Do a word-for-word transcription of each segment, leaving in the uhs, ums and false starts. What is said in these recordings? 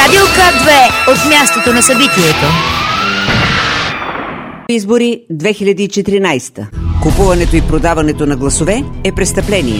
Радио К две от мястото на събитието. Избори две хиляди и четиринадесета. Купуването и продаването на гласове е престъпление.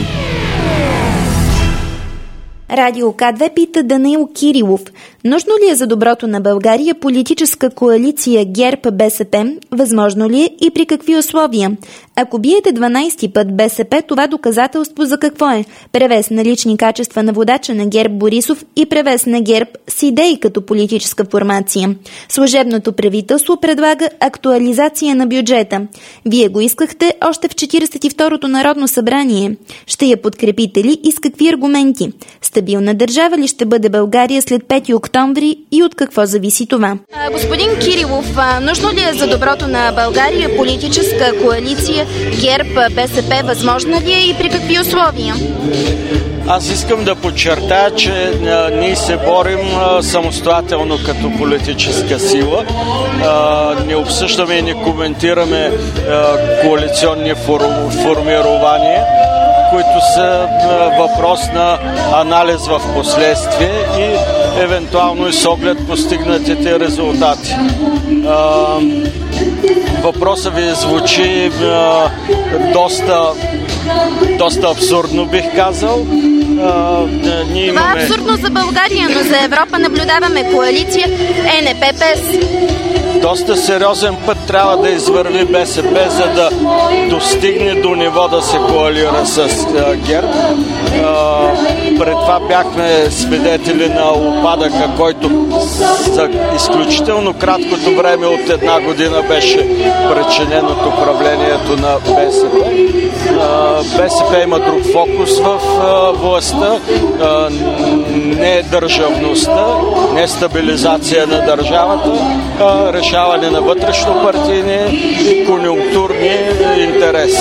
Радио К две пита Данаил Кирилов. Нужно ли е за доброто на България политическа коалиция ГЕРБ-Б С П? Възможно ли е и при какви условия? Ако биете дванадесети път Б С П, това доказателство за какво е? Превес на лични качества на водача на ГЕРБ Борисов и превес на ГЕРБ с идеи като политическа формация. Служебното правителство предлага актуализация на бюджета. Вие го искахте още в четиридесет и второто Народно събрание. Ще я подкрепите ли и с какви аргументи? Стабилна държава ли ще бъде България след пети октомври и от какво зависи това? А, господин Кирилов, а, нужно ли е за доброто на България политическа коалиция ГЕРБ-Б С П? Възможна ли е и при какви условия? Аз искам да подчертая, че а, ние се борим а, самостоятелно като политическа сила. А, не обсъждаме и не коментираме а, коалиционни фор- формирования, които са а, въпрос на анализ в последствие и евентуално и с оглед постигнатите резултати. А, въпросът ви звучи а, доста, доста абсурдно, бих казал. А, ние Това имаме... е абсурдно за България, но за Европа наблюдаваме коалиция Е Н П П С. Доста сериозен път трябва да извърви Б С П, за да достигне до ниво да се коалира с а, ГЕРБ. А, пред това бяхме свидетели на упадъка, който за изключително краткото време от една година беше причинен от управлението на Б С П. А, Б С П има друг фокус в а, властта, а, не държавността, не стабилизация на държавата, а решаване на вътрешно-партийни и конюнктурни интереси.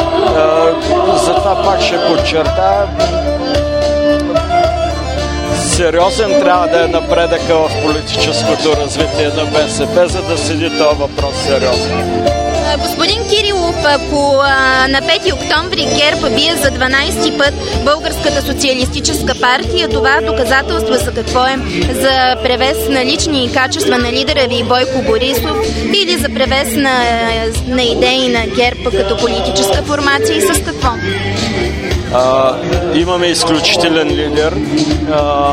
Затова пак ще подчертая, сериозен трябва да е напредъка в политическото развитие на Б С П, за да седи този въпрос сериозно. Господин Кирилов, ако а, на пети октомври ГЕРБ бие за дванадесети път Българската социалистическа партия, това доказателство за какво е? За превес на лични качества на лидера ви Бойко Борисов или за превес на, на идеи на ГЕРБ като политическа формация и с какво? А, имаме изключителен лидер. А,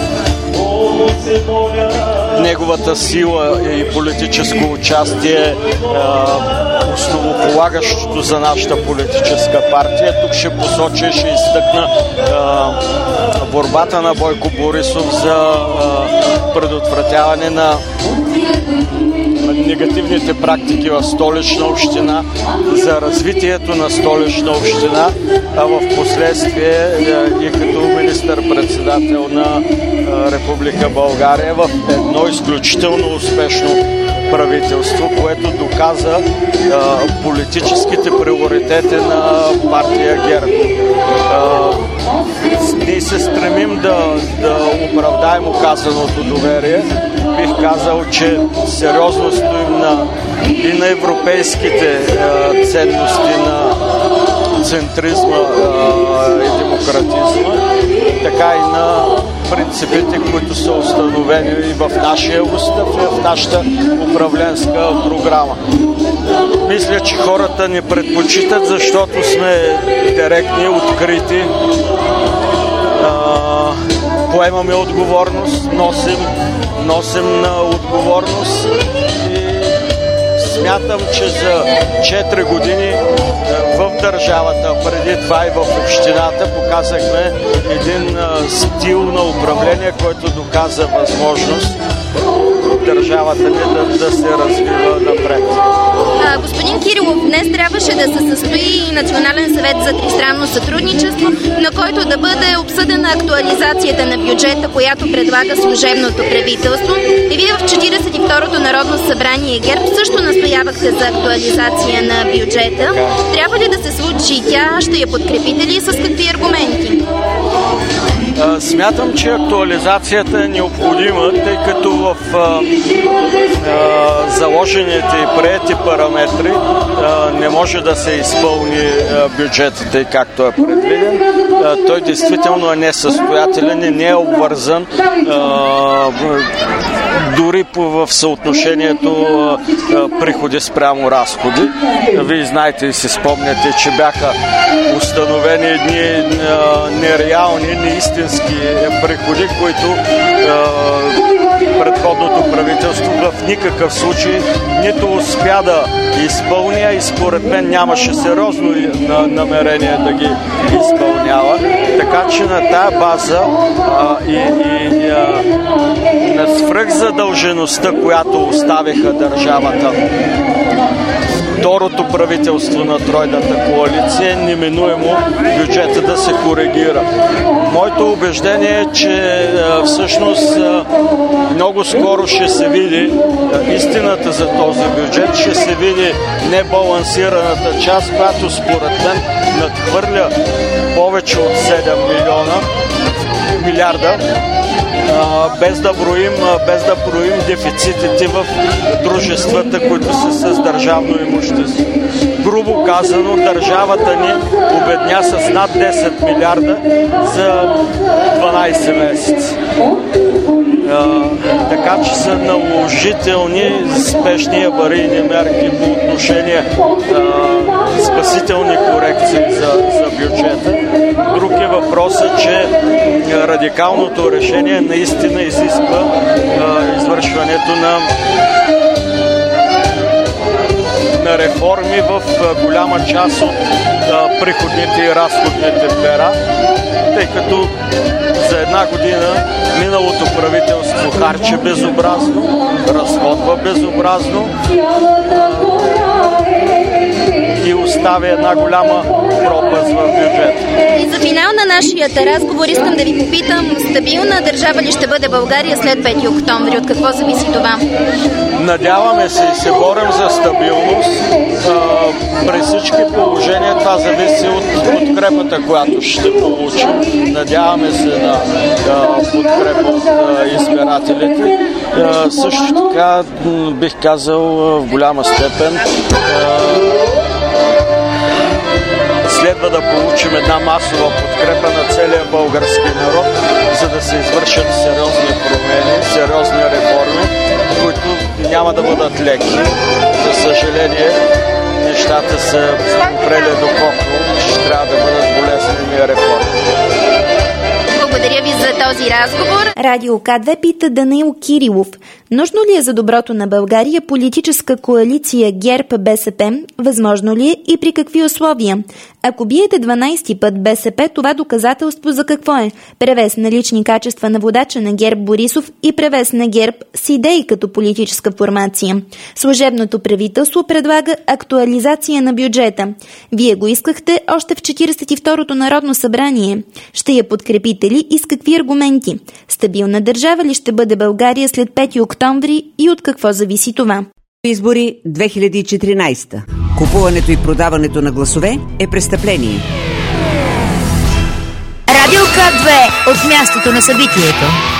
неговата сила и политическо участие е основополагащото за нашата политическа партия. Тук ще посоча и ще изтъкна е, борбата на Бойко Борисов за е, предотвратяване на негативните практики в Столична община, за развитието на Столична община, а в последствие и като министър-председател на Република България в едно изключително успешно правителство, което доказа а, политическите приоритети на партия ГЕРБ. А, ние се стремим да, да оправдаем оказаното доверие. Бих казал, че сериозно стоим на, и на европейските а, ценности, на центризма а, и демократизма, така и на принципите, които са установени и в нашия устав, и в нашата управленска програма. Мисля, че хората ни предпочитат, защото сме директни, открити, а, поемаме отговорност, носим, носим на отговорност и смятам, че за четири години в държавата, преди това и в общината, показахме един стил на управление, който доказа възможност държавата ни да, да се развива напред. А, господин Кирилов, днес трябваше да се състои Национален съвет за тристранно сътрудничество, на който да бъде обсъдена актуализацията на бюджета, която предлага служебното правителство. И вие в четиридесет и второто Народно събрание ГЕРБ също настоявахте за актуализация на бюджета. Трябва ли да се случи тя? Ще я подкрепите ли и с какви аргументи? Смятам, че актуализацията е необходима, тъй като в а, а, заложените и приети параметри а, не може да се изпълни бюджетът, тъй както е предвиден. А, той действително е несъстоятелен и не е обвързан а, дори в съотношението а, приходи спрямо разходи. Вие знаете и си спомняте, че бяха установени едни а, нереални, неистински приходи, които а, предходното правителство в никакъв случай нито успя да изпълня и според мен нямаше сериозно намерение да ги изпълнява. Така че на тая база а, и, и а, на свръхзадължеността, която оставиха държавата второто правителство на тройната коалиция, неминуемо бюджета да се коригира. Моето убеждение е, че всъщност много скоро ще се види истината за този бюджет, ще се види небалансираната част, която според мен надхвърля повече от седем милиона милиарда, без да броим, без да броим дефицитите в дружествата, които са с държавно имущество. Грубо казано, държавата ни обедня с над десет милиарда за дванайсет месеца. Така че са наложителни спешни аварийни мерки по отношение а, спасителни корекции за, за бюджета. Друг е въпросът, че радикалното решение наистина изисква а, извършването на на реформи в а, голяма част от а, приходните и разходните пера, тъй като за една година миналото правителство харчи безобразно, разходва безобразно и оставя една голяма пропаст в бюджета. И за финал на нашия разговор искам да ви попитам, стабилна държава ли ще бъде България след пети октомври? От какво зависи това? Надяваме се и се борим за стабилност. При всички положения това зависи от подкрепата, която ще получим. Надяваме се на подкрепа от избирателите. Също така бих казал в голяма степен следва да получим една масова подкрепа на целия български народ, за да се извършат сериозни промени, сериозни реформи, които няма да бъдат леки. За съжаление, нещата са опрели доколко ще трябва да бъдат болезнени реформи. Благодаря ви за този разговор. Радио К две пита Данаил Кирилов. Нужно ли е за доброто на България политическа коалиция ГЕРБ Б С П? Възможно ли е и при какви условия? Ако биете дванайсти път Б С П, това доказателство за какво е? Превес на лични качества на водача на ГЕРБ Борисов и превес на ГЕРБ с идеи като политическа формация. Служебното правителство предлага актуализация на бюджета. Вие го искахте още в четиридесет и второто Народно събрание. Ще я подкрепите ли и с какви аргументи? Стабилна държава ли ще бъде България след пети октомври и от какво зависи това? Избори две хиляди и четиринайсета. Купуването и продаването на гласове е престъпление. Радио К две от мястото на събитието.